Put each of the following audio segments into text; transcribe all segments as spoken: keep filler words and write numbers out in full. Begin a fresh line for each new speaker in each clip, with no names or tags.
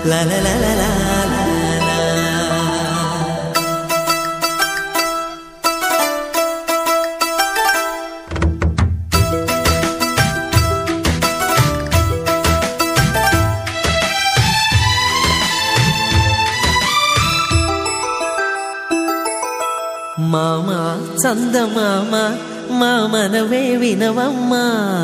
లా లా లా లా లా. మామ చందమామ మామనవే వినవమ్మా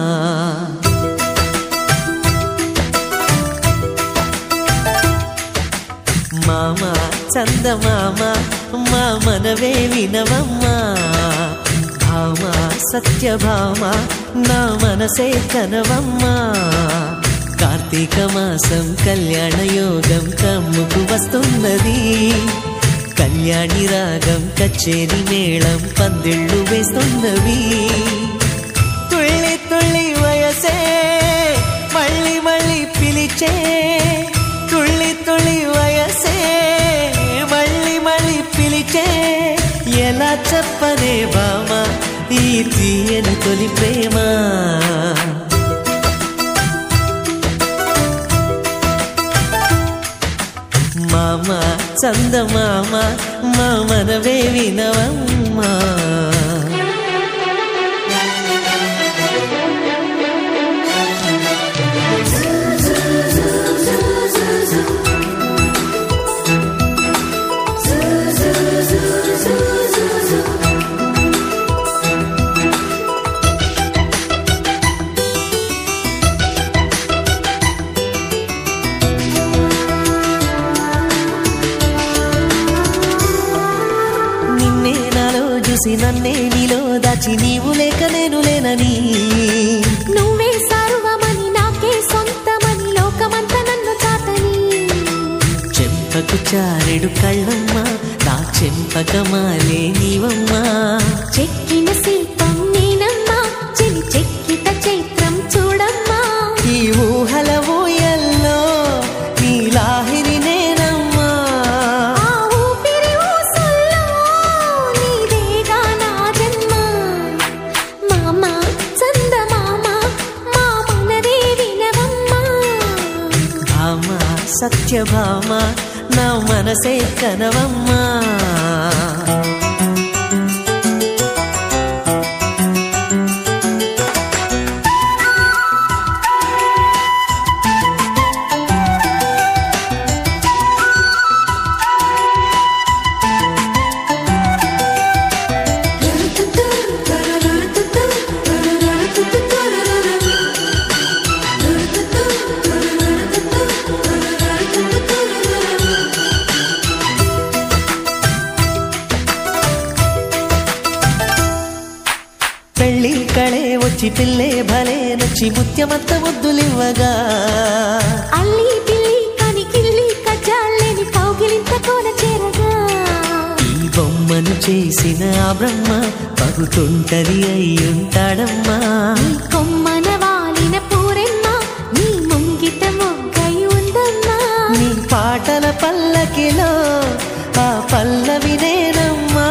మామ చందమామ మామనవే వినవమ్మా భామ సత్యభామ నా మనసే కనవమ్మా కార్తీక మాసం కళ్యాణ యోగం కమ్ముకు వస్తున్నది కళ్యాణి రాగం కచేరి మేళం పందిళ్ళు వేస్తున్నవి తుళ్ళి తుళ్ళి వయసే మళ్ళీ మళ్ళీ పిలిచే తుళ్ళి తుళ్ళి వయసే మళ్ళీ మళ్ళీ పిలిచే ఎలా చెప్పనే బామ ఈ తీయని తొలి ప్రేమ మామ చందమామ మామనవే వినవమ్మా నన్నే నీలో దాచి నీవు లేక నేను లేనని
నువ్వే సర్వమని నాకే సొంతమని లోకమంతా నన్ను చాటని
చెంపకు చారెడు కళ్ళమ్మ నా చెంపకమాలే నీవమ్మా
చెక్కిన శిల్పం నేనమ్మా చెలి చెక్కిత చైత్రం చూడమ్మా
ఈ ఊహల ఊయల్లో నీ లాహిరి నేనమ్మా సత్యభామ నా మనసే కనవమ్మా పెళ్ళి కళే వచ్చి పిల్లే భలే నచ్చి ముత్యమంత ముద్దులివ్వగా
అల్లి పిల్లి కని కిల్లి కజ్జాలేని కౌగిలింత కోన చేరగా
ఈ బొమ్మను చేసిన ఆ బ్రహ్మ పగుతుంటది అయ్యుంటాడమ్మా
కొమ్మన వాలిన పూరెమ్మ నీ ముంగిట మొగ్గై ఉందమ్మా
నీ పాటల పల్లకిలో ఆ పల్లవి నేనమ్మా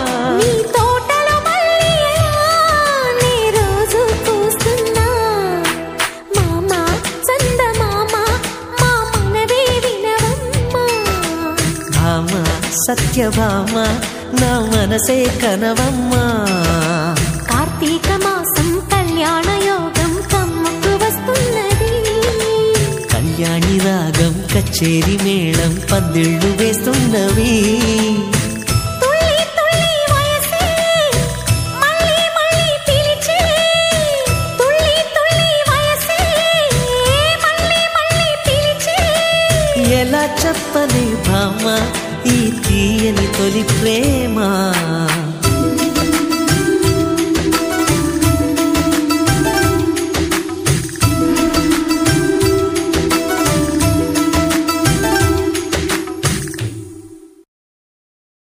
సత్యభామ నా మనసే కనవమ్మా
కార్తీక మాసం కళ్యాణ యోగం కమ్ముకు వస్తున్నది
కళ్యాణి రాగం కచేరి మేళం పందిళ్ళు వేస్తున్నవి